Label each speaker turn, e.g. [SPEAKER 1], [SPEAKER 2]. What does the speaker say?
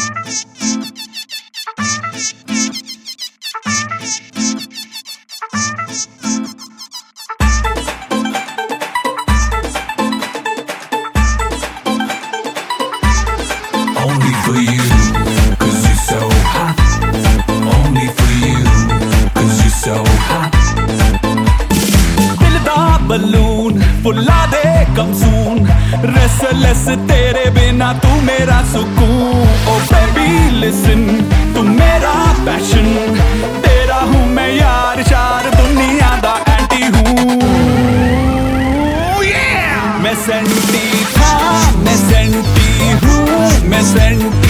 [SPEAKER 1] Only for you, 'cause you're so hot. Only for you, 'cause you're so hot.
[SPEAKER 2] दिल दा balloon फुल्ला दे कमसून, restless तेरे बिना तू मेरा सुकून. ओ बेबी लिसन, तू मेरा पैशन, तेरा हूँ मैं यार शार, दुनिया दा एंटी हूँ. मैं सेंटी था, मैं सेंटी हूँ, मैं सेंटी